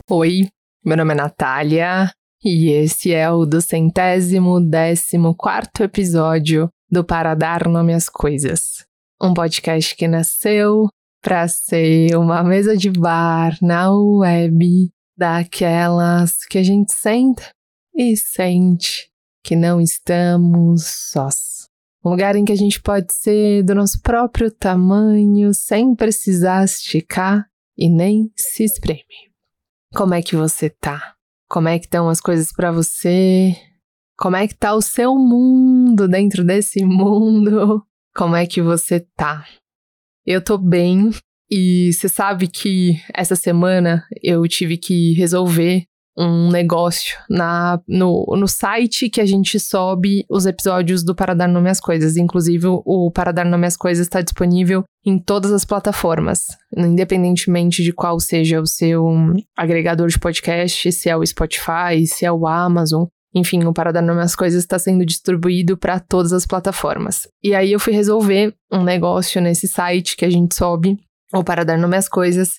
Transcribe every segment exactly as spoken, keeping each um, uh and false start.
Oi, meu nome é Natália e esse é o duzentésimo décimo quarto episódio do Para Dar Nome às Coisas. Um podcast que nasceu para ser uma mesa de bar na web daquelas que a gente senta e sente que não estamos sós. Um lugar em que a gente pode ser do nosso próprio tamanho sem precisar esticar e nem se espremer. Como é que você tá? Como é que estão as coisas pra você? Como é que tá o seu mundo dentro desse mundo? Como é que você tá? Eu tô bem e você sabe que essa semana eu tive que resolver um negócio na, no, no site que a gente sobe os episódios do Para Dar Nome às Coisas. Inclusive, o Para Dar Nome às Coisas está disponível em todas as plataformas, independentemente de qual seja o seu agregador de podcast, se é o Spotify, se é o Amazon. Enfim, o Para Dar Nome às Coisas está sendo distribuído para todas as plataformas. E aí eu fui resolver um negócio nesse site que a gente sobe, o Para Dar Nome às Coisas.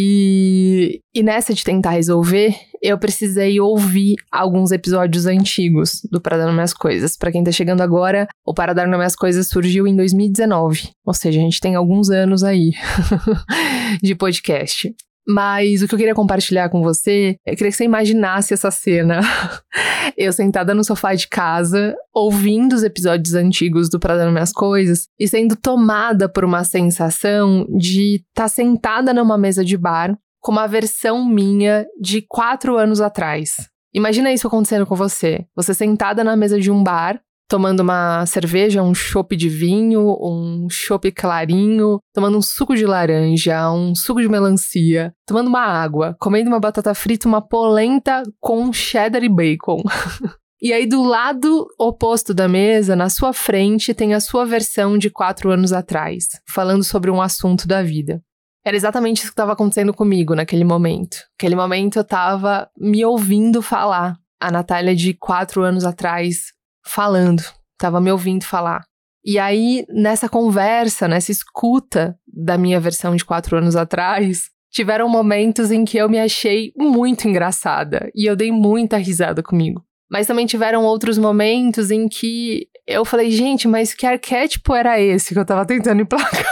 E, e nessa de tentar resolver, eu precisei ouvir alguns episódios antigos do Para Dar Nome às Coisas. Pra quem tá chegando agora, o Para Dar Nome às Coisas surgiu em dois mil e dezenove. Ou seja, a gente tem alguns anos aí de podcast. Mas o que eu queria compartilhar com você, eu queria que você imaginasse essa cena. Eu sentada no sofá de casa, ouvindo os episódios antigos do Para Dar Nome às Coisas e sendo tomada por uma sensação de estar tá sentada numa mesa de bar com uma versão minha de quatro anos atrás. Imagina isso acontecendo com você. Você sentada na mesa de um bar, tomando uma cerveja, um chopp de vinho, um chopp clarinho, tomando um suco de laranja, um suco de melancia, tomando uma água, comendo uma batata frita, uma polenta com cheddar e bacon. E aí do lado oposto da mesa, na sua frente, tem a sua versão de quatro anos atrás, falando sobre um assunto da vida. Era exatamente isso que estava acontecendo comigo naquele momento. Naquele momento eu estava me ouvindo falar. A Natália de quatro anos atrás falando, tava me ouvindo falar. E aí, nessa conversa, nessa escuta da minha versão de quatro anos atrás, tiveram momentos em que eu me achei muito engraçada e eu dei muita risada comigo. Mas também tiveram outros momentos em que eu falei, gente, mas que arquétipo era esse que eu tava tentando emplacar?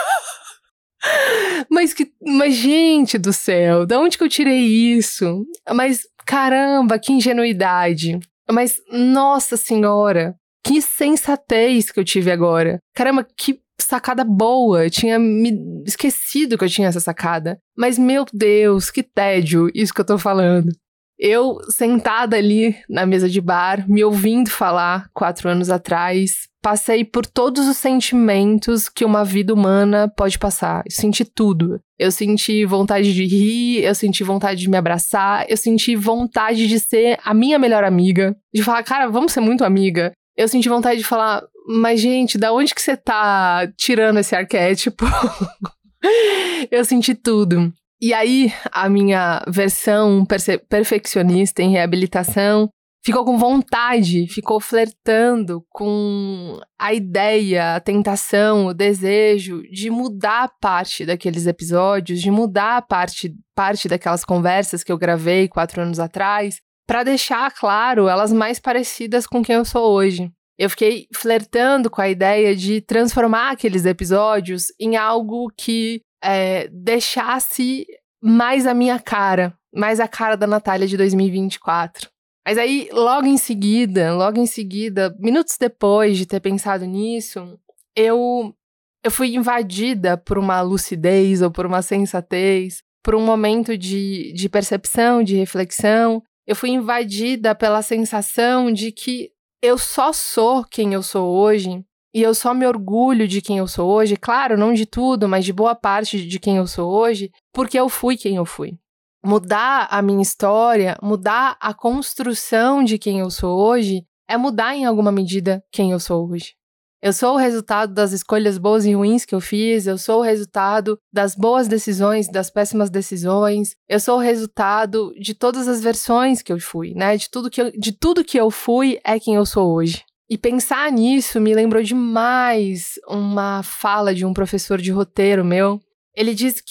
mas que, mas gente do céu, de onde que eu tirei isso? Mas caramba, que ingenuidade. Mas, nossa senhora, que sensatez que eu tive agora. Caramba, que sacada boa. Eu tinha me esquecido que eu tinha essa sacada. Mas, meu Deus, que tédio isso que eu tô falando. Eu, sentada ali na mesa de bar, me ouvindo falar quatro anos atrás, passei por todos os sentimentos que uma vida humana pode passar. Eu senti tudo. Eu senti vontade de rir, eu senti vontade de me abraçar, eu senti vontade de ser a minha melhor amiga. De falar, cara, vamos ser muito amiga. Eu senti vontade de falar, mas gente, da onde que você tá tirando esse arquétipo? Eu senti tudo. E aí, a minha versão perfe- perfeccionista em reabilitação ficou com vontade, ficou flertando com a ideia, a tentação, o desejo de mudar parte daqueles episódios, de mudar parte, parte daquelas conversas que eu gravei quatro anos atrás, para deixar, claro, elas mais parecidas com quem eu sou hoje. Eu fiquei flertando com a ideia de transformar aqueles episódios em algo que é, deixasse mais a minha cara, mais a cara da Natália de dois mil e vinte e quatro. Mas aí, logo em seguida, logo em seguida, minutos depois de ter pensado nisso, eu, eu fui invadida por uma lucidez ou por uma sensatez, por um momento de, de percepção, de reflexão. Eu fui invadida pela sensação de que eu só sou quem eu sou hoje e eu só me orgulho de quem eu sou hoje, claro, não de tudo, mas de boa parte de quem eu sou hoje, porque eu fui quem eu fui. Mudar a minha história, mudar a construção de quem eu sou hoje, é mudar em alguma medida quem eu sou hoje. Eu sou o resultado das escolhas boas e ruins que eu fiz, eu sou o resultado das boas decisões, das péssimas decisões, eu sou o resultado de todas as versões que eu fui, né? De tudo que eu, de tudo que eu fui é quem eu sou hoje. E pensar nisso me lembrou demais uma fala de um professor de roteiro meu. Ele diz que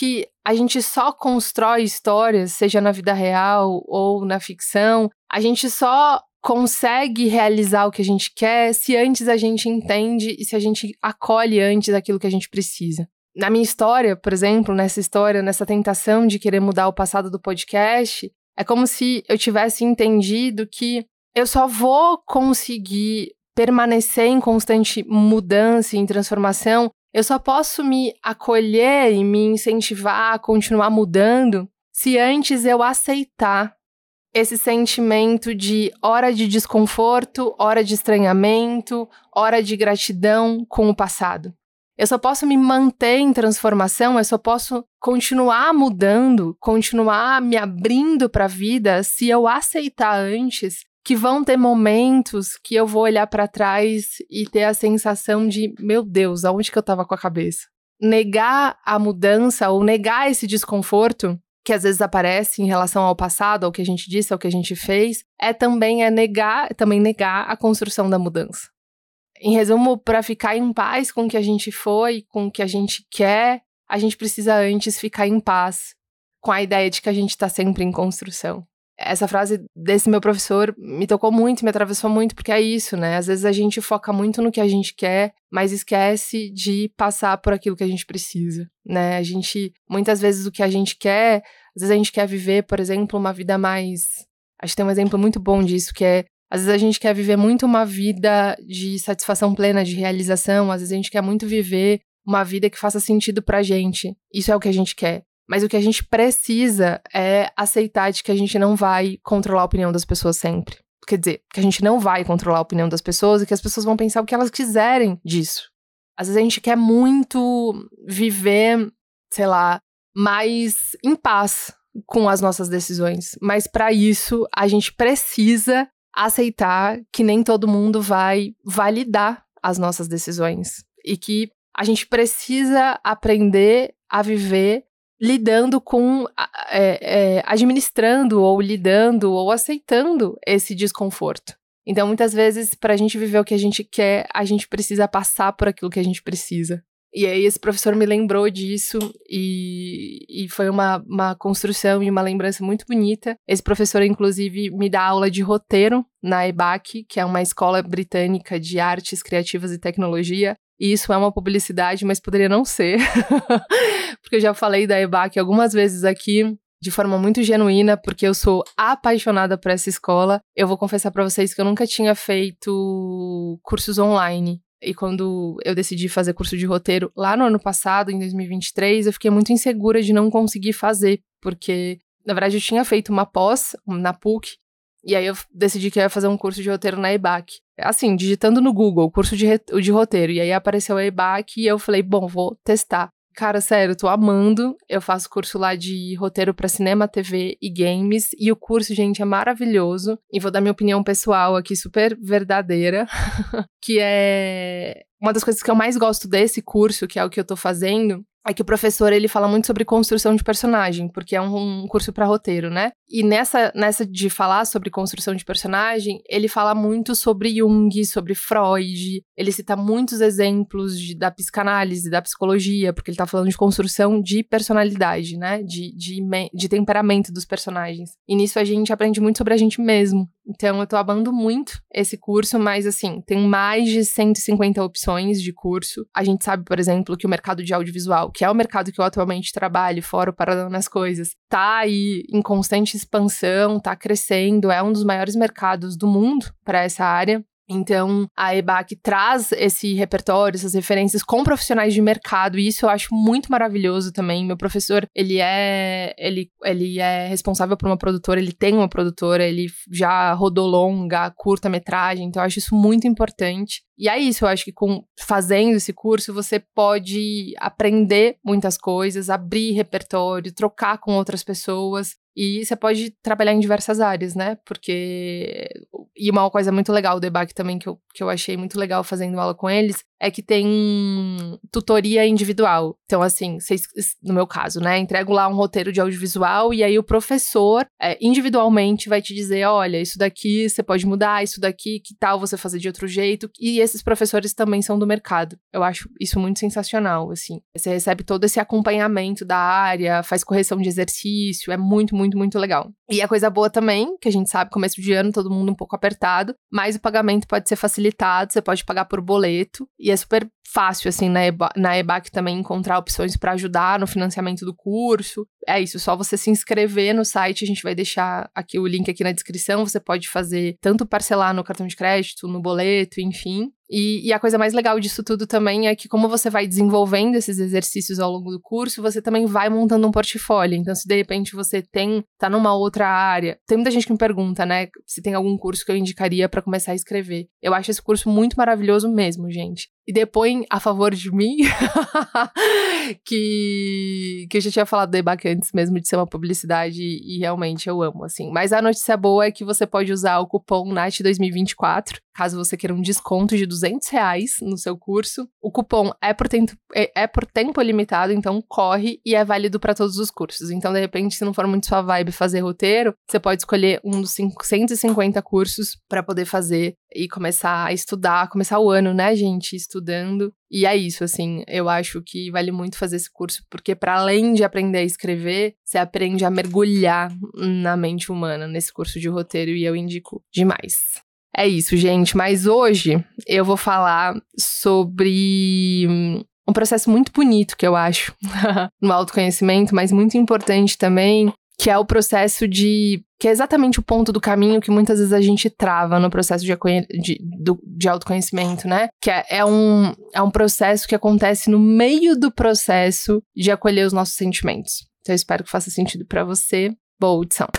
a gente só constrói histórias, seja na vida real ou na ficção, a gente só consegue realizar o que a gente quer se antes a gente entende e se a gente acolhe antes aquilo que a gente precisa. Na minha história, por exemplo, nessa história, nessa tentação de querer mudar o passado do podcast, é como se eu tivesse entendido que eu só vou conseguir permanecer em constante mudança e em transformação, eu só posso me acolher e me incentivar a continuar mudando se antes eu aceitar esse sentimento de hora de desconforto, hora de estranhamento, hora de gratidão com o passado. Eu só posso me manter em transformação, eu só posso continuar mudando, continuar me abrindo para a vida se eu aceitar antes que vão ter momentos que eu vou olhar para trás e ter a sensação de, meu Deus, aonde que eu estava com a cabeça? Negar a mudança ou negar esse desconforto que às vezes aparece em relação ao passado, ao que a gente disse, ao que a gente fez, é também, é negar, também negar a construção da mudança. Em resumo, para ficar em paz com o que a gente foi, com o que a gente quer, a gente precisa antes ficar em paz com a ideia de que a gente está sempre em construção. Essa frase desse meu professor me tocou muito, me atravessou muito, porque é isso, né? Às vezes a gente foca muito no que a gente quer, mas esquece de passar por aquilo que a gente precisa, né? A gente, muitas vezes o que a gente quer, às vezes a gente quer viver, por exemplo, uma vida mais... Acho que tem um exemplo muito bom disso, que é, às vezes a gente quer viver muito uma vida de satisfação plena, de realização, às vezes a gente quer muito viver uma vida que faça sentido pra gente. Isso é o que a gente quer. Mas o que a gente precisa é aceitar de que a gente não vai controlar a opinião das pessoas sempre. Quer dizer, que a gente não vai controlar a opinião das pessoas e que as pessoas vão pensar o que elas quiserem disso. Às vezes a gente quer muito viver, sei lá, mais em paz com as nossas decisões. Mas para isso, a gente precisa aceitar que nem todo mundo vai validar as nossas decisões. E que a gente precisa aprender a viver lidando com, é, é, administrando ou lidando ou aceitando esse desconforto. Então, muitas vezes, para a gente viver o que a gente quer, a gente precisa passar por aquilo que a gente precisa. E aí, esse professor me lembrou disso e, e foi uma, uma construção e uma lembrança muito bonita. Esse professor, inclusive, me dá aula de roteiro na E B A C, que é uma escola britânica de artes criativas e tecnologia. E isso é uma publicidade, mas poderia não ser. Porque eu já falei da E B A C algumas vezes aqui, de forma muito genuína, porque eu sou apaixonada por essa escola. Eu vou confessar pra vocês que eu nunca tinha feito cursos online. E quando eu decidi fazer curso de roteiro lá no ano passado, em dois mil e vinte e três, eu fiquei muito insegura de não conseguir fazer. Porque, na verdade, eu tinha feito uma pós na P U C, e aí eu decidi que eu ia fazer um curso de roteiro na E B A C. Assim, digitando no Google, curso de, re- de roteiro. E aí apareceu a E B A C e eu falei, bom, vou testar. Cara, sério, tô amando. Eu faço curso lá de roteiro pra cinema, T V e games. E o curso, gente, é maravilhoso. E vou dar minha opinião pessoal aqui, super verdadeira. Que é... Uma das coisas que eu mais gosto desse curso, que é o que eu tô fazendo, é que o professor, ele fala muito sobre construção de personagem, porque é um, um curso para roteiro, né? E nessa, nessa de falar sobre construção de personagem, ele fala muito sobre Jung, sobre Freud, ele cita muitos exemplos de, da psicanálise, da psicologia, porque ele tá falando de construção de personalidade, né? De, de, de temperamento dos personagens. E nisso a gente aprende muito sobre a gente mesmo. Então eu tô amando muito esse curso, mas assim, tem mais de cento e cinquenta opções de curso. A gente sabe, por exemplo, que o mercado de audiovisual, que é o mercado que eu atualmente trabalho, fora o Paradão nas Coisas, tá aí em constante expansão, tá crescendo, é um dos maiores mercados do mundo para essa área. Então, a E B A C traz esse repertório, essas referências com profissionais de mercado, e isso eu acho muito maravilhoso também. Meu professor, ele é, ele, ele é responsável por uma produtora, ele tem uma produtora, ele já rodou longa, curta-metragem, então eu acho isso muito importante. E é isso, eu acho que com, fazendo esse curso, você pode aprender muitas coisas, abrir repertório, trocar com outras pessoas. E você pode trabalhar em diversas áreas, né? Porque... E uma coisa muito legal do E B A C também que eu, que eu achei muito legal fazendo aula com eles, é que tem tutoria individual. Então, assim, vocês, no meu caso, né, entrego lá um roteiro de audiovisual e aí o professor é, individualmente vai te dizer, olha, isso daqui você pode mudar, isso daqui, que tal você fazer de outro jeito? E esses professores também são do mercado. Eu acho isso muito sensacional, assim. Você recebe todo esse acompanhamento da área, faz correção de exercício, é muito, muito, muito legal. E a coisa boa também, que a gente sabe, começo de ano, todo mundo um pouco apertado, mas o pagamento pode ser facilitado, você pode pagar por boleto, e é super fácil, assim, na, EBA, na EBAC também encontrar opções para ajudar no financiamento do curso. É isso, só você se inscrever no site, a gente vai deixar aqui o link aqui na descrição, você pode fazer tanto parcelar no cartão de crédito, no boleto, enfim. E, e a coisa mais legal disso tudo também é que como você vai desenvolvendo esses exercícios ao longo do curso, você também vai montando um portfólio. Então, se de repente você tem, tá numa outra área, tem muita gente que me pergunta, né, se tem algum curso que eu indicaria pra começar a escrever. Eu acho esse curso muito maravilhoso mesmo, gente. E depois, a favor de mim, que, que eu já tinha falado do EBAC antes mesmo de ser uma publicidade e realmente eu amo, assim. Mas a notícia boa é que você pode usar o cupom N A T dois mil e vinte e quatro, caso você queira um desconto de duzentos reais no seu curso. O cupom é por tempo, é, é por tempo limitado, então corre e é válido para todos os cursos. Então, de repente, se não for muito sua vibe fazer roteiro, você pode escolher um dos cento e cinquenta cursos para poder fazer e começar a estudar, começar o ano, né, gente, estudando. E é isso, assim, eu acho que vale muito fazer esse curso, porque para além de aprender a escrever, você aprende a mergulhar na mente humana nesse curso de roteiro e eu indico demais. É isso, gente, mas hoje eu vou falar sobre um processo muito bonito que eu acho no autoconhecimento, mas muito importante também, que é o processo de... que é exatamente o ponto do caminho que muitas vezes a gente trava no processo de, de, de autoconhecimento, né? Que é, é, um, é um processo que acontece no meio do processo de acolher os nossos sentimentos. Então eu espero que faça sentido pra você. Boa audição.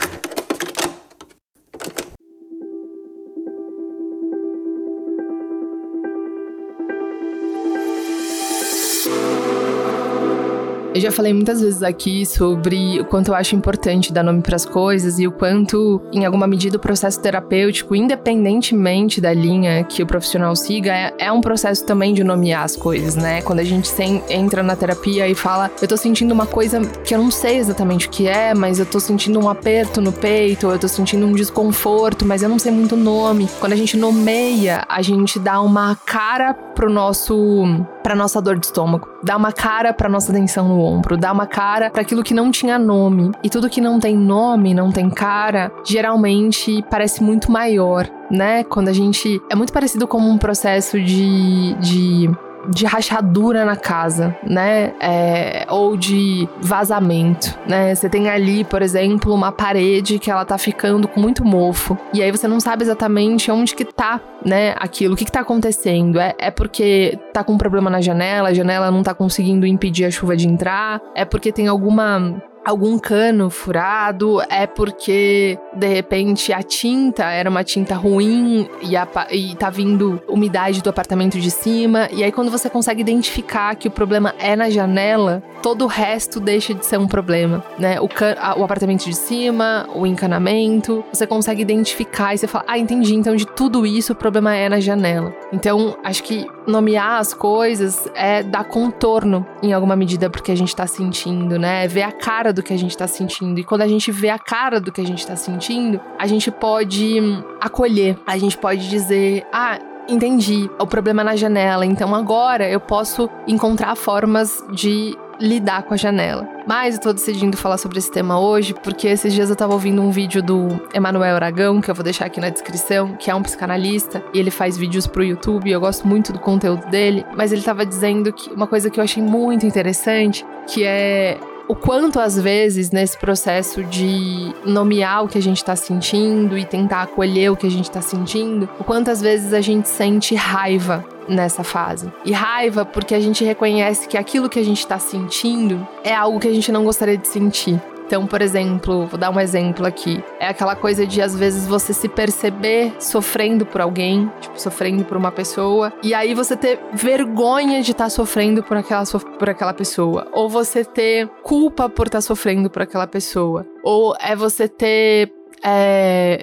Eu já falei muitas vezes aqui sobre o quanto eu acho importante dar nome para as coisas e o quanto, em alguma medida, o processo terapêutico, independentemente da linha que o profissional siga, é, é um processo também de nomear as coisas, né? Quando a gente sem, entra na terapia e fala, eu tô sentindo uma coisa que eu não sei exatamente o que é, mas eu tô sentindo um aperto no peito, ou eu tô sentindo um desconforto, mas eu não sei muito o nome. Quando a gente nomeia, a gente dá uma cara pro nosso, pra nossa dor de estômago, dá uma cara pra nossa tensão no ombro, dá uma cara para aquilo que não tinha nome. E tudo que não tem nome, não tem cara, geralmente parece muito maior, né? Quando a gente... É muito parecido com um processo de... de de rachadura na casa, né? É, ou de vazamento, né? Você tem ali, por exemplo, uma parede que ela tá ficando com muito mofo. E aí você não sabe exatamente onde que tá, né? Aquilo, o que que tá acontecendo? É, é porque tá com um problema na janela, a janela não tá conseguindo impedir a chuva de entrar? É porque tem alguma... algum cano furado, é porque, de repente, a tinta era uma tinta ruim e, a, e tá vindo umidade do apartamento de cima, e aí quando você consegue identificar que o problema é na janela, todo o resto deixa de ser um problema, né? O, can, a, o apartamento de cima, o encanamento, você consegue identificar e você fala, ah, entendi, então de tudo isso o problema é na janela. Então, acho que nomear as coisas é dar contorno, em alguma medida, porque a gente tá sentindo, né? Ver a cara do que a gente tá sentindo. E quando a gente vê a cara do que a gente tá sentindo, a gente pode hum, acolher. A gente pode dizer, ah, entendi, o problema é na janela, então agora eu posso encontrar formas de lidar com a janela. Mas eu tô decidindo falar sobre esse tema hoje porque esses dias eu tava ouvindo um vídeo do Emanuel Aragão, que eu vou deixar aqui na descrição, que é um psicanalista, e ele faz vídeos pro YouTube, e eu gosto muito do conteúdo dele, mas ele tava dizendo que uma coisa que eu achei muito interessante, que é o quanto, às vezes, nesse processo de nomear o que a gente tá sentindo e tentar acolher o que a gente tá sentindo, o quanto, às vezes, a gente sente raiva nessa fase. E raiva porque a gente reconhece que aquilo que a gente tá sentindo é algo que a gente não gostaria de sentir. Então, por exemplo, vou dar um exemplo aqui. É aquela coisa de, às vezes, você se perceber sofrendo por alguém, tipo, sofrendo por uma pessoa, e aí você ter vergonha de estar tá sofrendo por aquela, por aquela pessoa. Ou você ter culpa por estar tá sofrendo por aquela pessoa. Ou é você ter... É...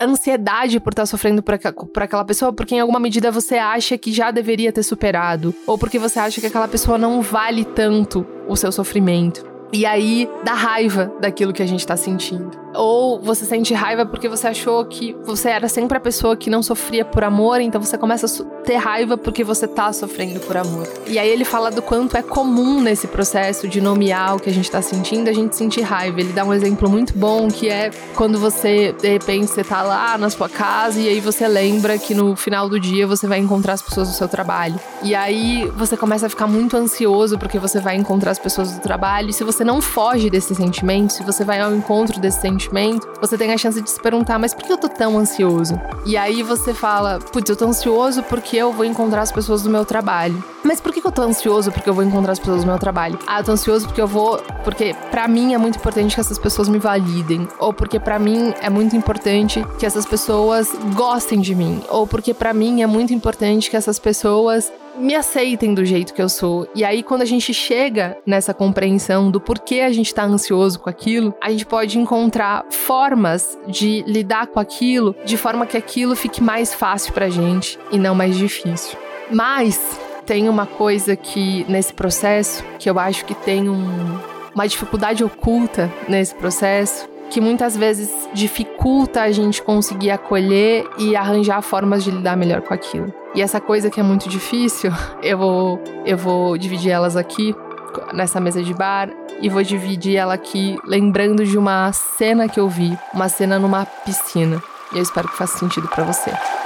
ansiedade por estar sofrendo por, aqua, por aquela pessoa, porque em alguma medida você acha que já deveria ter superado, ou porque você acha que aquela pessoa não vale tanto o seu sofrimento. E aí, dá raiva daquilo que a gente tá sentindo. Ou você sente raiva porque você achou que você era sempre a pessoa que não sofria por amor, então você começa a ter raiva porque você tá sofrendo por amor. E aí ele fala do quanto é comum nesse processo de nomear o que a gente tá sentindo, a gente sentir raiva. Ele dá um exemplo muito bom, que é quando você, de repente, você tá lá na sua casa e aí você lembra que no final do dia você vai encontrar as pessoas do seu trabalho. E aí você começa a ficar muito ansioso porque você vai encontrar as pessoas do trabalho. E se você não foge desse sentimento, se você vai ao encontro desse sentimento, você tem a chance de se perguntar, mas por que eu tô tão ansioso? E aí você fala, putz, eu tô ansioso porque eu vou encontrar as pessoas do meu trabalho. Mas por que eu tô ansioso porque eu vou encontrar as pessoas do meu trabalho? Ah, eu tô ansioso porque eu vou... Porque pra mim é muito importante que essas pessoas me validem. Ou porque pra mim é muito importante que essas pessoas gostem de mim. Ou porque pra mim é muito importante que essas pessoas me aceitem do jeito que eu sou. E aí, quando a gente chega nessa compreensão do porquê a gente tá ansioso com aquilo, a gente pode encontrar formas de lidar com aquilo de forma que aquilo fique mais fácil pra gente e não mais difícil. Mas tem uma coisa que, nesse processo, que eu acho que tem um, uma dificuldade oculta nesse processo, que muitas vezes dificulta a gente conseguir acolher e arranjar formas de lidar melhor com aquilo. E essa coisa que é muito difícil, eu vou, eu vou dividir elas aqui, nessa mesa de bar, e vou dividir ela aqui lembrando de uma cena que eu vi, uma cena numa piscina. E eu espero que faça sentido pra você.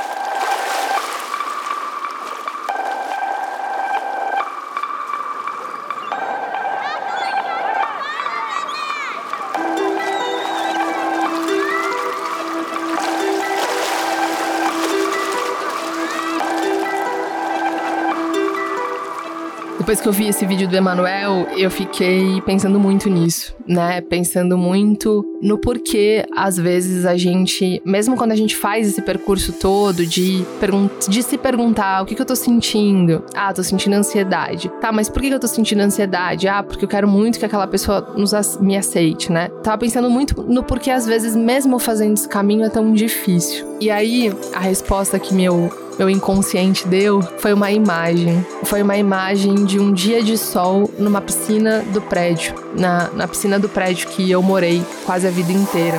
Depois que eu vi esse vídeo do Emanuel, eu fiquei pensando muito nisso, né? Pensando muito no porquê, às vezes, a gente, mesmo quando a gente faz esse percurso todo de, pergun- de se perguntar o que, que eu tô sentindo. Ah, tô sentindo ansiedade. Tá, mas por que, que eu tô sentindo ansiedade? Ah, porque eu quero muito que aquela pessoa nos ac- me aceite, né? Tava pensando muito no porquê, às vezes, mesmo fazendo esse caminho, é tão difícil. E aí, a resposta que meu... meu inconsciente deu, foi uma imagem. Foi uma imagem de um dia de sol numa piscina do prédio. Na, na piscina do prédio que eu morei quase a vida inteira.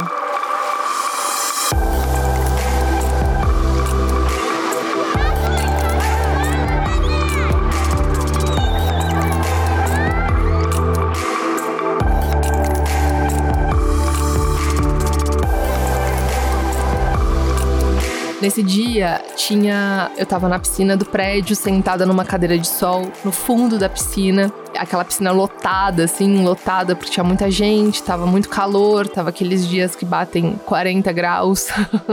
Nesse dia, tinha... eu tava na piscina do prédio, sentada numa cadeira de sol, no fundo da piscina. Aquela piscina lotada, assim, lotada, porque tinha muita gente, tava muito calor, tava aqueles dias que batem quarenta graus.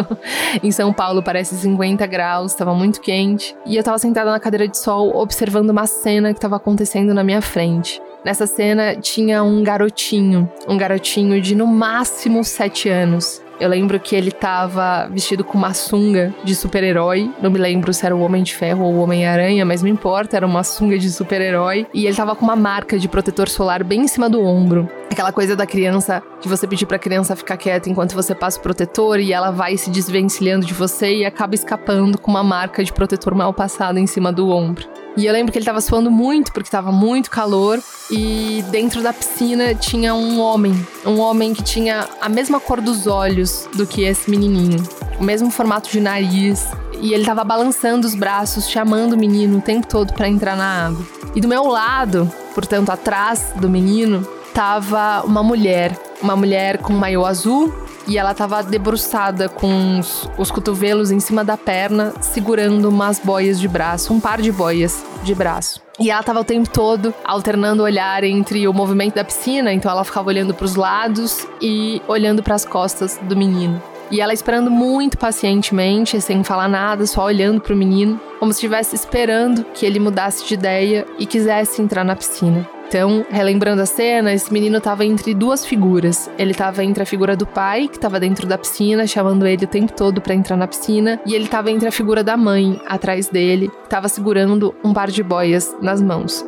Em São Paulo parece cinquenta graus, tava muito quente. E eu tava sentada na cadeira de sol, observando uma cena que tava acontecendo na minha frente. Nessa cena tinha um garotinho, um garotinho de no máximo sete anos. Eu lembro que ele tava vestido com uma sunga de super-herói. Não me lembro se era o Homem de Ferro ou o Homem-Aranha, mas não importa, era uma sunga de super-herói. E ele tava com uma marca de protetor solar bem em cima do ombro. Aquela coisa da criança, que você pedir pra criança ficar quieta enquanto você passa o protetor e ela vai se desvencilhando de você e acaba escapando com uma marca de protetor mal passada em cima do ombro. E eu lembro que ele tava suando muito, porque tava muito calor. E dentro da piscina tinha um homem. Um homem que tinha a mesma cor dos olhos do que esse menininho. O mesmo formato de nariz. E ele tava balançando os braços, chamando o menino o tempo todo pra entrar na água. E do meu lado, portanto atrás do menino, tava uma mulher. Uma mulher com um maiô azul. E ela tava debruçada com os, os cotovelos em cima da perna, segurando umas boias de braço, um par de boias de braço. E ela tava o tempo todo alternando o olhar entre o movimento da piscina, então ela ficava olhando pros lados e olhando pras costas do menino. E ela esperando muito pacientemente, sem falar nada, só olhando pro menino, como se estivesse esperando que ele mudasse de ideia e quisesse entrar na piscina. Então, relembrando a cena, esse menino estava entre duas figuras. Ele estava entre a figura do pai, que estava dentro da piscina, chamando ele o tempo todo para entrar na piscina, e ele estava entre a figura da mãe, atrás dele, que estava segurando um par de boias nas mãos.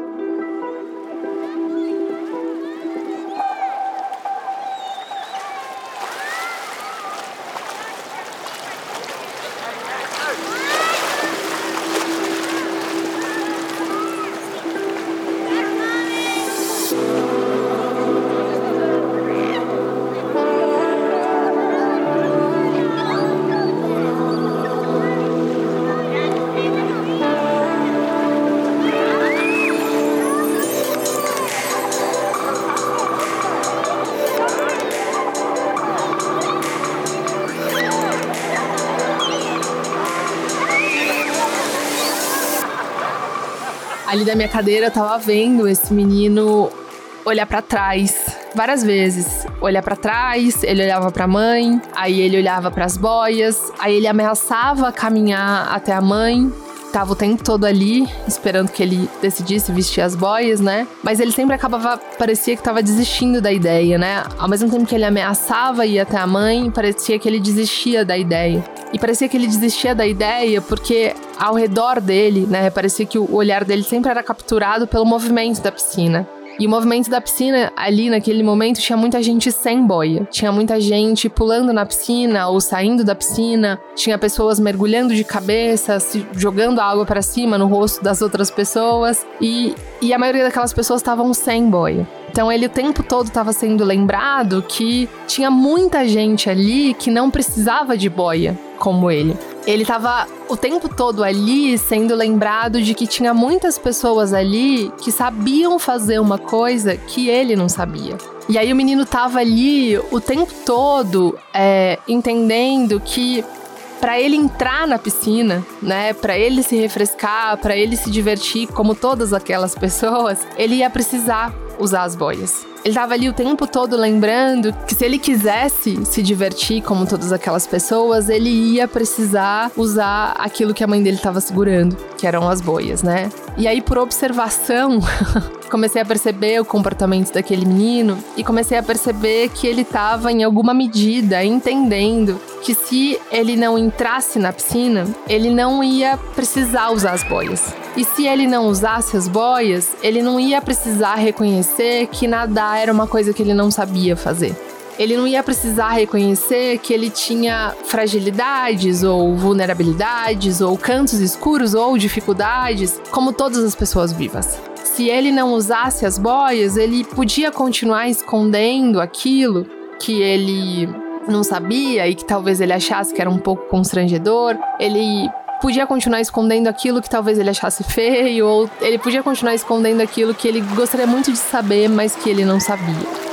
ali da minha cadeira, eu tava vendo esse menino olhar pra trás várias vezes. Olhar pra trás, ele olhava pra mãe, aí ele olhava pras boias, aí ele ameaçava caminhar até a mãe. Tava o tempo todo ali, esperando que ele decidisse vestir as boias, né? Mas ele sempre acabava, parecia que tava desistindo da ideia, né? Ao mesmo tempo que ele ameaçava ir até a mãe, parecia que ele desistia da ideia. E parecia que ele desistia da ideia porque ao redor dele, né? Parecia que o olhar dele sempre era capturado pelo movimento da piscina. E o movimento da piscina, ali naquele momento, tinha muita gente sem boia. Tinha muita gente pulando na piscina ou saindo da piscina. Tinha pessoas mergulhando de cabeça, se jogando água pra cima no rosto das outras pessoas. E, e a maioria daquelas pessoas estavam sem boia. Então ele o tempo todo estava sendo lembrado que tinha muita gente ali que não precisava de boia, como ele. Ele estava o tempo todo ali sendo lembrado de que tinha muitas pessoas ali que sabiam fazer uma coisa que ele não sabia. E aí o menino estava ali o tempo todo é, entendendo que para ele entrar na piscina, né, para ele se refrescar, para ele se divertir como todas aquelas pessoas, ele ia precisar usar as boias. Ele estava ali o tempo todo lembrando que se ele quisesse se divertir como todas aquelas pessoas, ele ia precisar usar aquilo que a mãe dele estava segurando, que eram as boias, né? E aí, por observação, comecei a perceber o comportamento daquele menino e comecei a perceber que ele estava, em alguma medida, entendendo que se ele não entrasse na piscina, ele não ia precisar usar as boias. E se ele não usasse as boias, ele não ia precisar reconhecer que nadar era uma coisa que ele não sabia fazer. Ele não ia precisar reconhecer que ele tinha fragilidades ou vulnerabilidades ou cantos escuros ou dificuldades, como todas as pessoas vivas. Se ele não usasse as boias, ele podia continuar escondendo aquilo que ele não sabia e que talvez ele achasse que era um pouco constrangedor. Ele podia continuar escondendo aquilo que talvez ele achasse feio, ou ele podia continuar escondendo aquilo que ele gostaria muito de saber, mas que ele não sabia.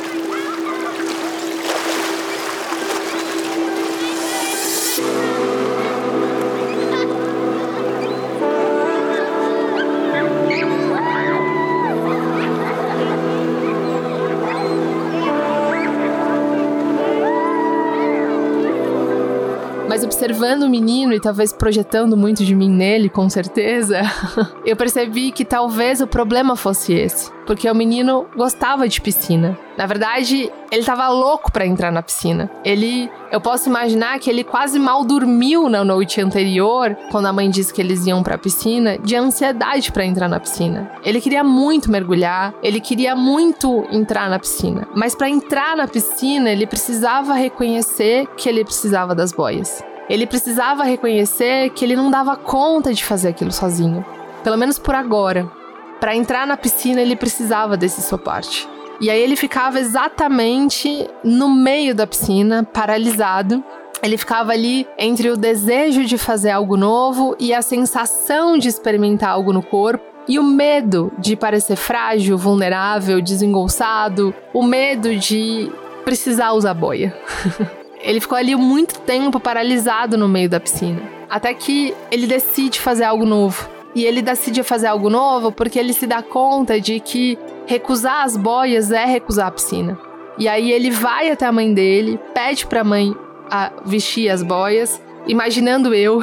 Mas observando o menino e talvez projetando muito de mim nele, com certeza, eu percebi que talvez o problema fosse esse. Porque o menino gostava de piscina. Na verdade, ele tava louco pra entrar na piscina. Ele, eu posso imaginar que ele quase mal dormiu na noite anterior, quando a mãe disse que eles iam pra piscina, de ansiedade pra entrar na piscina. Ele queria muito mergulhar, ele queria muito entrar na piscina. Mas pra entrar na piscina, ele precisava reconhecer que ele precisava das boias. Ele precisava reconhecer que ele não dava conta de fazer aquilo sozinho. Pelo menos por agora. Para entrar na piscina, ele precisava desse suporte. E aí ele ficava exatamente no meio da piscina, paralisado. Ele ficava ali entre o desejo de fazer algo novo e a sensação de experimentar algo no corpo. E o medo de parecer frágil, vulnerável, desengolçado. O medo de precisar usar boia. Ele ficou ali muito tempo paralisado no meio da piscina. Até que ele decide fazer algo novo. E ele decide fazer algo novo porque ele se dá conta de que recusar as boias é recusar a piscina. E aí ele vai até a mãe dele, pede pra mãe a vestir as boias, imaginando eu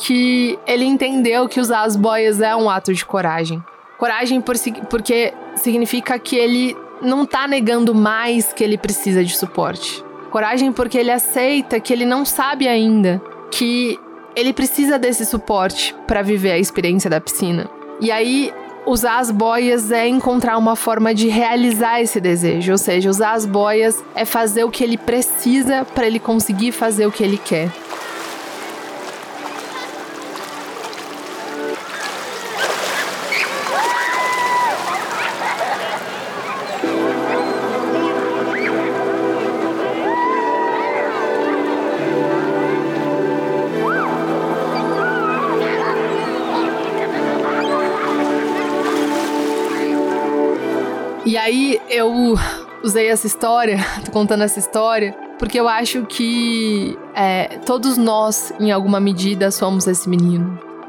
que ele entendeu que usar as boias é um ato de coragem. Coragem por, porque significa que ele não tá negando mais que ele precisa de suporte. Coragem porque ele aceita que ele não sabe ainda que ele precisa desse suporte para viver a experiência da piscina. E aí, usar as boias é encontrar uma forma de realizar esse desejo. Ou seja, usar as boias é fazer o que ele precisa para ele conseguir fazer o que ele quer. E aí eu usei essa história, tô contando essa história, porque eu acho que é, todos nós, em alguma medida, somos esse menino.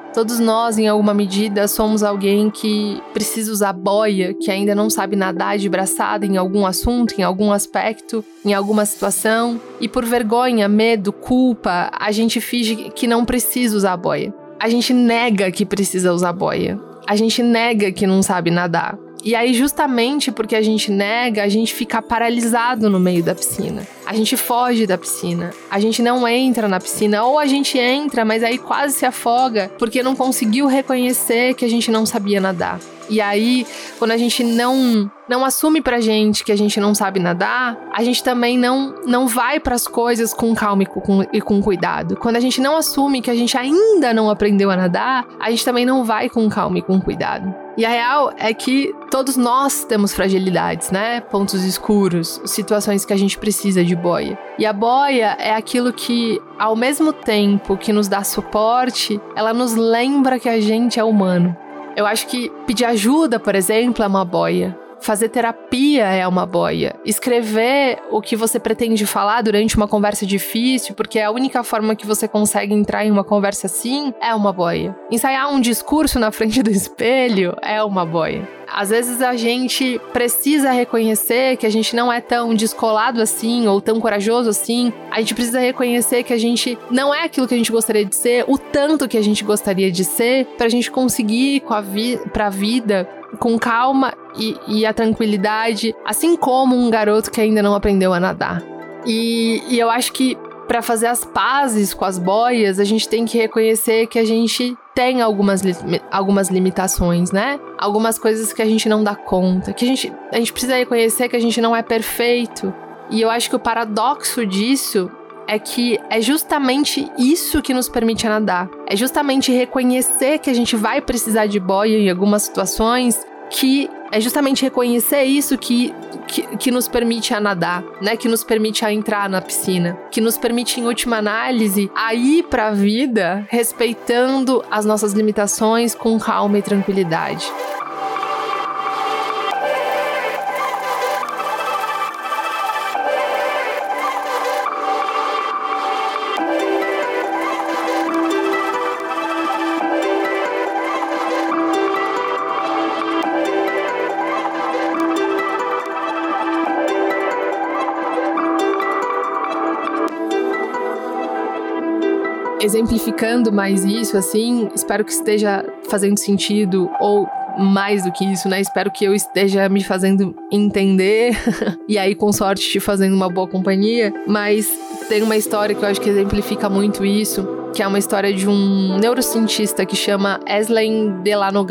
Todos nós, em alguma medida, somos alguém que precisa usar boia, que ainda não sabe nadar de braçada em algum assunto, em algum aspecto, em alguma situação. E por vergonha, medo, culpa, a gente finge que não precisa usar boia. A gente nega que precisa usar boia. A gente nega que não sabe nadar. E aí, justamente porque a gente nega, a gente fica paralisado no meio da piscina. A gente foge da piscina. A gente não entra na piscina. Ou a gente entra, mas aí quase se afoga porque não conseguiu reconhecer que a gente não sabia nadar. E aí, quando a gente não, não assume pra gente que a gente não sabe nadar, a gente também não, não vai pras coisas com calma e com, e com cuidado. Quando a gente não assume que a gente ainda não aprendeu a nadar, a gente também não vai com calma e com cuidado. E a real é que todos nós temos fragilidades, né? Pontos escuros, situações que a gente precisa de boia. E a boia é aquilo que, ao mesmo tempo que nos dá suporte, ela nos lembra que a gente é humano. Eu acho que pedir ajuda, por exemplo, é uma boia. Fazer terapia é uma boia. Escrever o que você pretende falar durante uma conversa difícil, porque é a única forma que você consegue entrar em uma conversa assim, é uma boia. Ensaiar um discurso na frente do espelho é uma boia. Às vezes a gente precisa reconhecer que a gente não é tão descolado assim ou tão corajoso assim. A gente precisa reconhecer que a gente não é aquilo que a gente gostaria de ser, o tanto que a gente gostaria de ser, pra gente conseguir ir com a vi- pra vida com calma e, e a tranquilidade, assim como um garoto que ainda não aprendeu a nadar. E, e eu acho que para fazer as pazes com as boias, a gente tem que reconhecer que a gente tem algumas, li- algumas limitações, né? Algumas coisas que a gente não dá conta, que a gente, a gente precisa reconhecer que a gente não é perfeito. E eu acho que o paradoxo disso é que é justamente isso que nos permite nadar. É justamente reconhecer que a gente vai precisar de boia em algumas situações, que é justamente reconhecer isso que, que, que nos permite a nadar, né? Que nos permite a entrar na piscina, que nos permite, em última análise, a ir pra vida respeitando as nossas limitações com calma e tranquilidade. Exemplificando mais isso, assim, espero que esteja fazendo sentido, ou mais do que isso, né? Espero que eu esteja me fazendo entender e aí, com sorte, te fazendo uma boa companhia. Mas tem uma história que eu acho que exemplifica muito isso, que é uma história de um neurocientista que chama Eslen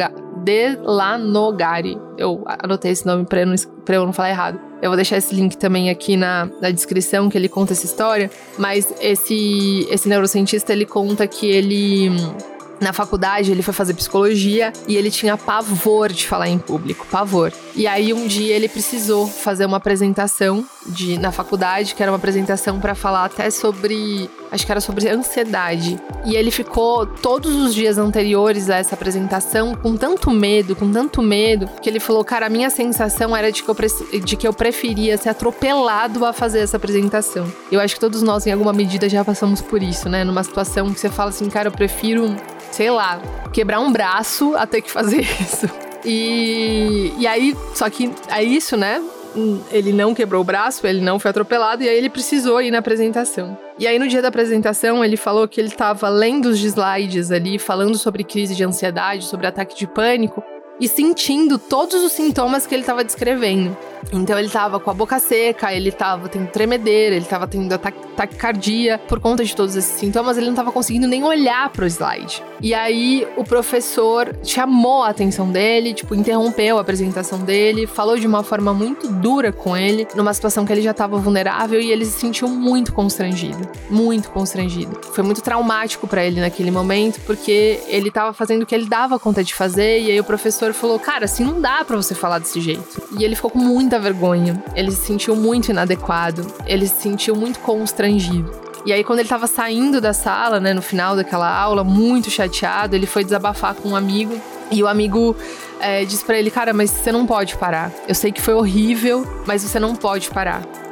Delanogari. Eu anotei esse nome pra eu não, pra eu não falar errado. Eu vou deixar esse link também aqui na, na descrição, que ele conta essa história. Mas esse, esse neurocientista, ele conta que ele... Na faculdade, ele foi fazer psicologia e ele tinha pavor de falar em público, pavor. E aí, um dia, ele precisou fazer uma apresentação de, na faculdade, que era uma apresentação para falar até sobre... Acho que era sobre ansiedade. E ele ficou todos os dias anteriores a essa apresentação com tanto medo, com tanto medo, que ele falou, cara, a minha sensação era de que eu, pre- de que eu preferia ser atropelado a fazer essa apresentação. Eu acho que todos nós, em alguma medida, já passamos por isso, né? Numa situação que você fala assim, cara, eu prefiro... sei lá, quebrar um braço a ter que fazer isso. E, e aí, só que é isso, né? Ele não quebrou o braço, ele não foi atropelado, e aí ele precisou ir na apresentação. E aí, no dia da apresentação, ele falou que ele tava lendo os slides ali, falando sobre crise de ansiedade, sobre ataque de pânico, e sentindo todos os sintomas que ele tava descrevendo. Então ele tava com a boca seca, ele tava tendo tremedeira, ele tava tendo ataque, taquicardia. Por conta de todos esses sintomas, ele não tava conseguindo nem olhar pro slide. E aí o professor chamou a atenção dele, tipo, interrompeu a apresentação dele, falou de uma forma muito dura com ele, numa situação que ele já tava vulnerável, e ele se sentiu muito constrangido, muito constrangido. Foi muito traumático pra ele naquele momento, porque ele tava fazendo o que ele dava conta de fazer, e aí o professor falou, cara, assim não dá pra você falar desse jeito. E ele ficou com muita vergonha, ele se sentiu muito inadequado, ele se sentiu muito constrangido. E aí, quando ele tava saindo da sala, né, no final daquela aula, muito chateado, ele foi desabafar com um amigo, e o amigo é, disse pra ele, cara, mas você não pode parar. Eu sei que foi horrível, mas você não pode parar.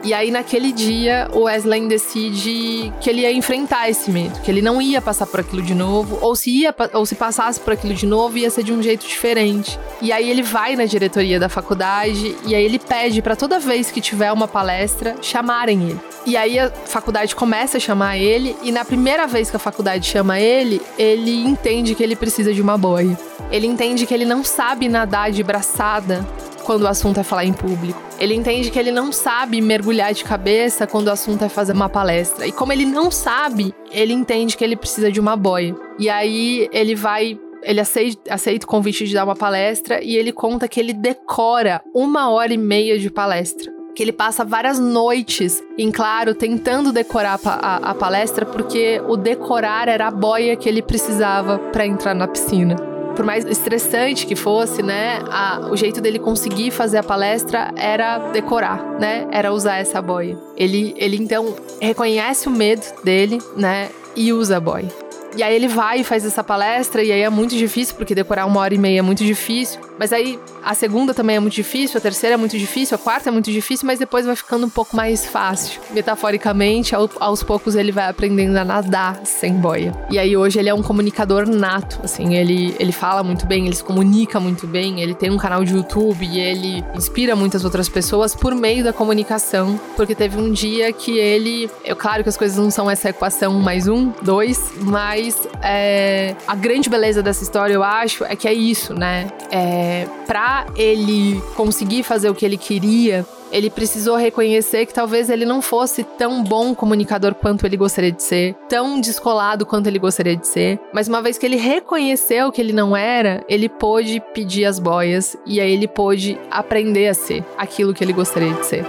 E aí, naquele dia, o Wesley decide que ele ia enfrentar esse medo, que ele não ia passar por aquilo de novo, ou se, ia, ou se passasse por aquilo de novo, ia ser de um jeito diferente. E aí ele vai na diretoria da faculdade, e aí ele pede pra toda vez que tiver uma palestra, chamarem ele. E aí a faculdade começa a chamar ele, e na primeira vez que a faculdade chama ele, ele entende que ele precisa de uma boia. Ele entende que ele não sabe nadar de braçada quando o assunto é falar em público. Ele entende que ele não sabe mergulhar de cabeça quando o assunto é fazer uma palestra. E como ele não sabe, ele entende que ele precisa de uma boia. E aí ele vai... Ele aceita, aceita o convite de dar uma palestra e ele conta que ele decora uma hora e meia de palestra. Que ele passa várias noites em claro tentando decorar a, a, a palestra, porque o decorar era a boia que ele precisava para entrar na piscina. Por mais estressante que fosse, né, a, o jeito dele conseguir fazer a palestra era decorar, né, era usar essa boia. Ele, ele então reconhece o medo dele, né, e usa a boia. E aí ele vai e faz essa palestra, e aí é muito difícil, porque decorar uma hora e meia é muito difícil. Mas aí a segunda também é muito difícil, a terceira é muito difícil, a quarta é muito difícil, mas depois vai ficando um pouco mais fácil. Metaforicamente, ao, aos poucos ele vai aprendendo a nadar sem boia. E aí hoje ele é um comunicador nato, assim, ele, ele fala muito bem, ele se comunica muito bem, ele tem um canal de YouTube e ele inspira muitas outras pessoas por meio da comunicação, porque teve um dia que ele... É claro que as coisas não são essa equação um mais um, dois, mas é, a grande beleza dessa história, eu acho, é que é isso, né? É, pra ele conseguir fazer o que ele queria, ele precisou reconhecer que talvez ele não fosse tão bom comunicador quanto ele gostaria de ser, tão descolado quanto ele gostaria de ser, mas uma vez que ele reconheceu que ele não era, ele pôde pedir as boias e aí ele pôde aprender a ser aquilo que ele gostaria de ser.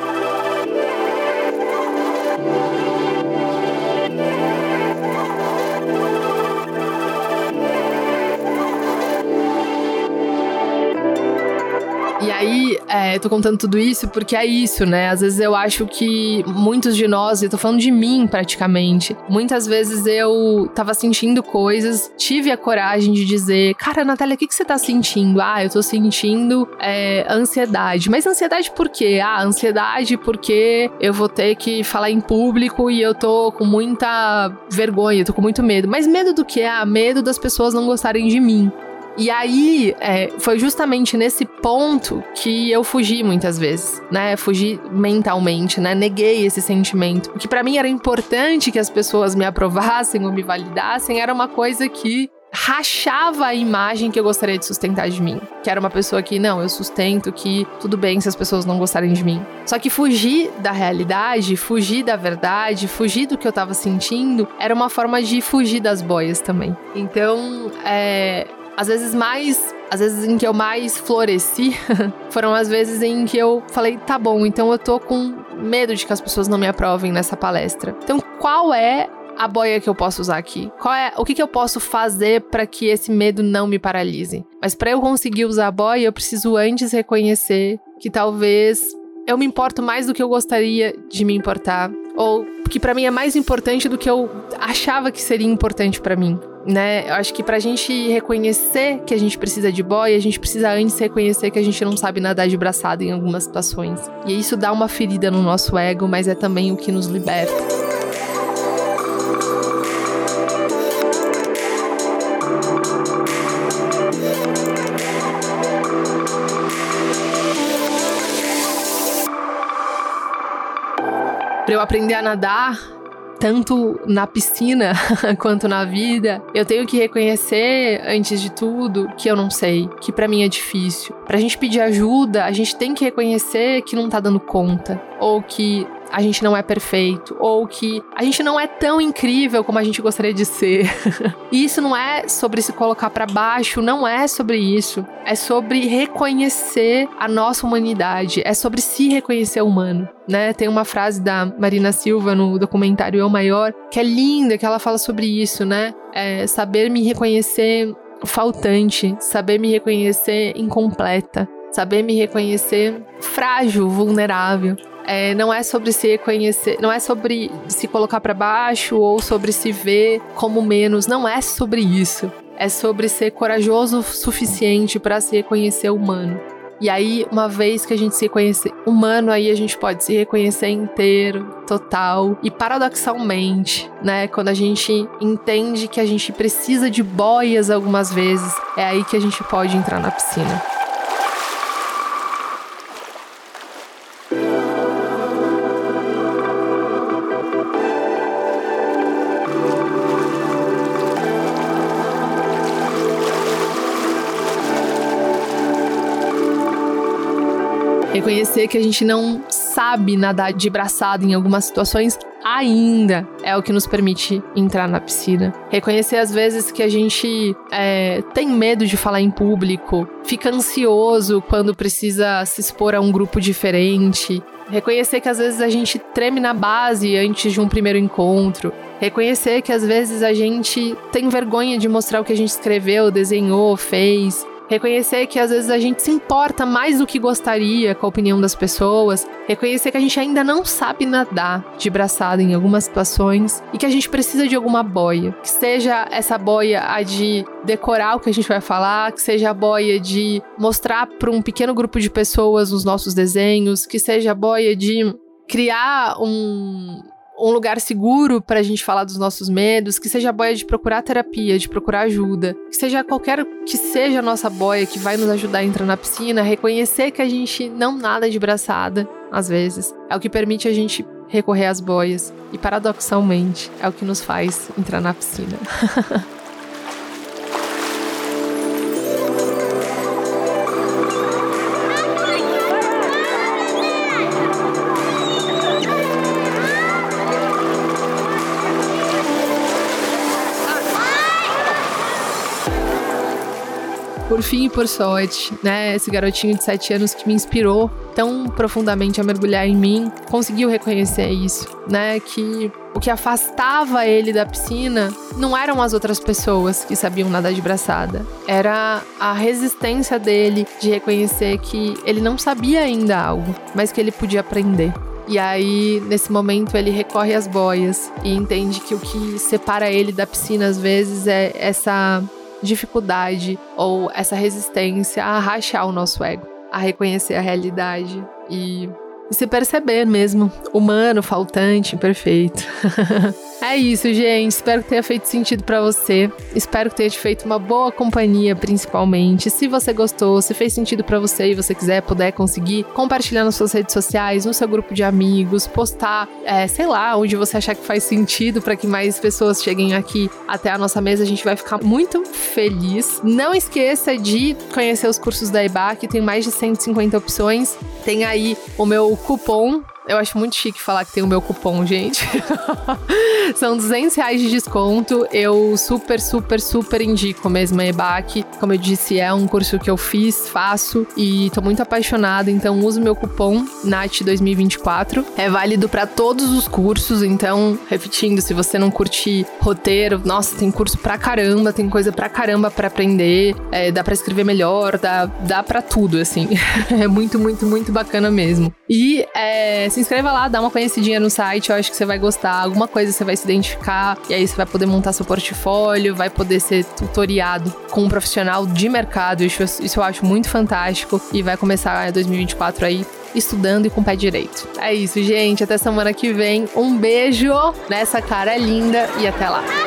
E aí, é, eu tô contando tudo isso porque é isso, né? Às vezes eu acho que muitos de nós, eu tô falando de mim praticamente, muitas vezes eu tava sentindo coisas, tive a coragem de dizer, cara, Natália, o que, que você tá sentindo? Ah, eu tô sentindo é, ansiedade. Mas ansiedade por quê? Ah, ansiedade porque eu vou ter que falar em público e eu tô com muita vergonha, eu tô com muito medo. Mas medo do quê? Ah, medo das pessoas não gostarem de mim. E aí, é, foi justamente nesse ponto que eu fugi muitas vezes, né? Fugi mentalmente, né? Neguei esse sentimento. O que pra mim era importante que as pessoas me aprovassem ou me validassem era uma coisa que rachava a imagem que eu gostaria de sustentar de mim. Que era uma pessoa que, não, eu sustento que tudo bem se as pessoas não gostarem de mim. Só que fugir da realidade, fugir da verdade, fugir do que eu tava sentindo, era uma forma de fugir das boias também. Então, é... Às vezes mais, às vezes em que eu mais floresci, foram as vezes em que eu falei, tá bom, então eu tô com medo de que as pessoas não me aprovem nessa palestra. Então, qual é a boia que eu posso usar aqui? Qual é, o que, que eu posso fazer para que esse medo não me paralise? Mas para eu conseguir usar a boia, eu preciso antes reconhecer que talvez eu me importo mais do que eu gostaria de me importar, ou que para mim é mais importante do que eu achava que seria importante para mim. Né? Eu acho que pra gente reconhecer que a gente precisa de boia, a gente precisa antes reconhecer que a gente não sabe nadar de braçada em algumas situações. E isso dá uma ferida no nosso ego, mas é também o que nos liberta. Pra eu aprender a nadar, tanto na piscina quanto na vida, eu tenho que reconhecer, antes de tudo, que eu não sei, que pra mim é difícil. Pra gente pedir ajuda, a gente tem que reconhecer que não tá dando conta, ou que a gente não é perfeito, ou que a gente não é tão incrível como a gente gostaria de ser. E isso não é sobre se colocar pra baixo, não é sobre isso. É sobre reconhecer a nossa humanidade, é sobre se reconhecer humano, né? Tem uma frase da Marina Silva no documentário Eu Maior, que é linda, que ela fala sobre isso, né? É saber me reconhecer faltante, saber me reconhecer incompleta, saber me reconhecer frágil, vulnerável. É, não é sobre se reconhecer, não é sobre se colocar pra baixo ou sobre se ver como menos, não é sobre isso. É sobre ser corajoso o suficiente pra se reconhecer humano. E aí, uma vez que a gente se reconhecer humano, aí a gente pode se reconhecer inteiro, total. E paradoxalmente, né, quando a gente entende que a gente precisa de boias algumas vezes, é aí que a gente pode entrar na piscina. Reconhecer que a gente não sabe nadar de braçada em algumas situações ainda é o que nos permite entrar na piscina. Reconhecer às vezes que a gente é, tem medo de falar em público, fica ansioso quando precisa se expor a um grupo diferente. Reconhecer que às vezes a gente treme na base antes de um primeiro encontro. Reconhecer que às vezes a gente tem vergonha de mostrar o que a gente escreveu, desenhou, fez. Reconhecer que às vezes a gente se importa mais do que gostaria com a opinião das pessoas. Reconhecer que a gente ainda não sabe nadar de braçada em algumas situações e que a gente precisa de alguma boia. Que seja essa boia a de decorar o que a gente vai falar, que seja a boia de mostrar para um pequeno grupo de pessoas os nossos desenhos, que seja a boia de criar um... um lugar seguro pra gente falar dos nossos medos, que seja a boia de procurar terapia, de procurar ajuda, que seja qualquer que seja a nossa boia que vai nos ajudar a entrar na piscina, reconhecer que a gente não nada de braçada, às vezes, é o que permite a gente recorrer às boias e, paradoxalmente, é o que nos faz entrar na piscina. Por fim e por sorte, né, esse garotinho de sete anos que me inspirou tão profundamente a mergulhar em mim, conseguiu reconhecer isso, né, que o que afastava ele da piscina não eram as outras pessoas que sabiam nadar de braçada, era a resistência dele de reconhecer que ele não sabia ainda algo, mas que ele podia aprender. E aí, nesse momento, ele recorre às boias e entende que o que separa ele da piscina, às vezes, é essa dificuldade ou essa resistência a rachar o nosso ego, a reconhecer a realidade e, e se perceber mesmo humano, faltante, imperfeito. É isso, gente. Espero que tenha feito sentido pra você. Espero que tenha te feito uma boa companhia, principalmente. Se você gostou, se fez sentido pra você e você quiser, puder conseguir compartilhar nas suas redes sociais, no seu grupo de amigos, postar, é, sei lá, onde você achar que faz sentido pra que mais pessoas cheguem aqui até a nossa mesa, a gente vai ficar muito feliz. Não esqueça de conhecer os cursos da E B A, que tem mais de cento e cinquenta opções. Tem aí o meu cupom. Eu acho muito chique falar que tem o meu cupom, gente. São duzentos reais de desconto. Eu super, super, super indico mesmo a E B A C. Como eu disse, é um curso que eu fiz, faço e tô muito apaixonada. Então, uso o meu cupom Nath dois mil e vinte e quatro. É válido para todos os cursos. Então, repetindo, se você não curte roteiro, nossa, tem curso pra caramba, tem coisa pra caramba pra aprender. É, dá pra escrever melhor, dá, dá pra tudo, assim. É muito, muito, muito bacana mesmo. E, é... se inscreva lá, dá uma conhecidinha no site, eu acho que você vai gostar. Alguma coisa você vai se identificar, e aí você vai poder montar seu portfólio, vai poder ser tutoriado com um profissional de mercado. Isso, isso eu acho muito fantástico. E vai começar dois mil e vinte e quatro aí estudando e com o pé direito. É isso, gente. Até semana que vem. Um beijo nessa cara linda e até lá.